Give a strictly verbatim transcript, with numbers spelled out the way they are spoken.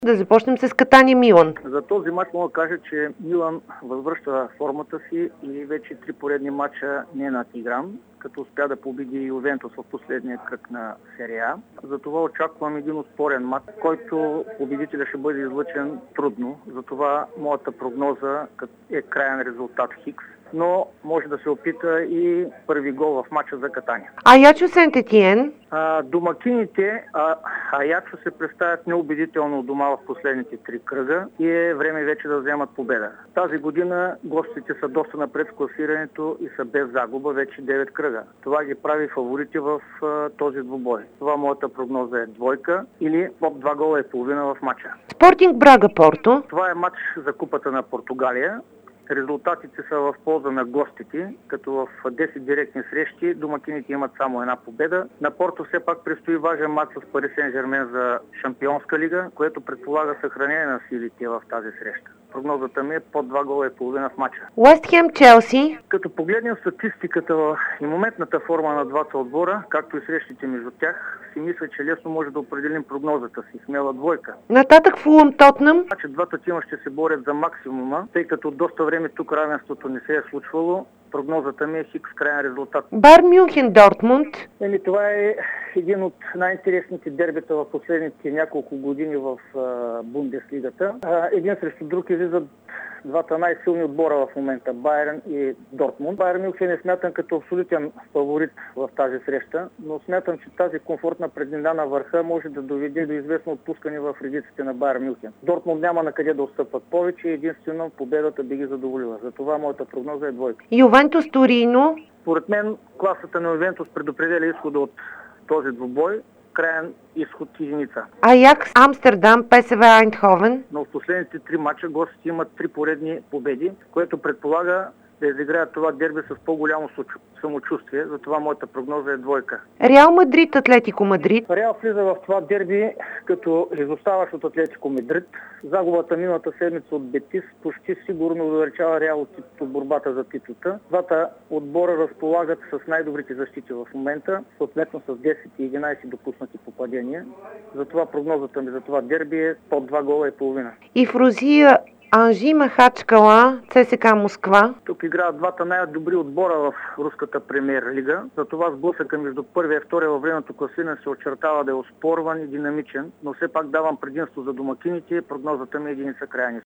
Да започнем с Катания Милан. За този мач мога да кажа, че Милан възвръща формата си и вече три поредни мача не е надигран, като успя да победи Ювентус в последния кръг на серия А. Затова очаквам един успорен мач, който победителя ще бъде излъчен трудно. Затова моята прогноза е краен резултат Хикс, но може да се опита и първи гол в мача за Катания. Аячо Сент-Етиен. А, домакините а, Аячо се представят неубедително у дома в последните три кръга и е време вече да вземат победа. Тази година гостите са доста напред в класирането и са без загуба вече девет кръга. Това ги прави фаворити в а, този двубой. Това моята прогноза е двойка или под два гола и половина в мача. Спортинг Брага Порто. Това е мач за Купата на Португалия. Резултатите са в полза на гостите, като в десет директни срещи домакините имат само една победа. На Порто все пак предстои важен матч с Пари Сен-Жермен за Шампионска лига, което предполага съхранение на силите в тази среща. Прогнозата ми е под два гола и половина в матча. Уест Хем Челси. Като погледнем статистиката и моментната форма на двата отбора, както и срещите между тях, си мисля, че лесно може да определим прогнозата си. Смела двойка. Нататък Фулъм Тотнъм. Значи двата тима ще се борят за максимума, тъй като доста време тук равенството не се е случвало. Прогнозата ми е Хикс крайен резултат. Бар Мюнхен Дортмунд. Еми, това е един от най-интересните дербита в последните няколко години в а, Бундеслигата. А, един срещу друг излизат двата най-силни отбора в момента, Байерн и Дортмунд. Байерн Мюнхен е смятан като абсолютен фаворит в тази среща, но смятам, че тази комфортна преднина на върха може да доведе до известно отпускане в редиците на Байерн Мюнхен. Дортмунд няма на къде да отстъпват повече и единствено победата би ги задоволила. Затова моята прогноза е двойка. Ювентус Торино. Според мен класата на Ювентус предопределя изхода от този двубой. Краен изход единица. Аякс Амстердам, ПСВ Айндховен. Но в последните три мача гостите имат три поредни победи, което предполага да изиграят това дерби с по-голямо самочувствие. Затова моята прогноза е двойка. Реал Мадрид, Атлетико Мадрид. Реал влиза в това дерби като изоставащ от Атлетико Мадрид. Загубата миналата седмица от Бетис почти сигурно удалечава Реал от борбата за титлата. Двата отбора разполагат с най-добрите защити в момента, съответно с десет и единайсет допуснати попадения. Затова прогнозата ми за това дерби е под два гола и половина. И в Русия Анжи Махачкала, ЦСКА Москва. Тук играят двата най-добри отбора в руската премиер лига. Затова сблъсъка между първия и втория във времето класиране се очертава да е оспорван и динамичен, но все пак давам предимство за домакините. Прогнозата ми е единица крайни.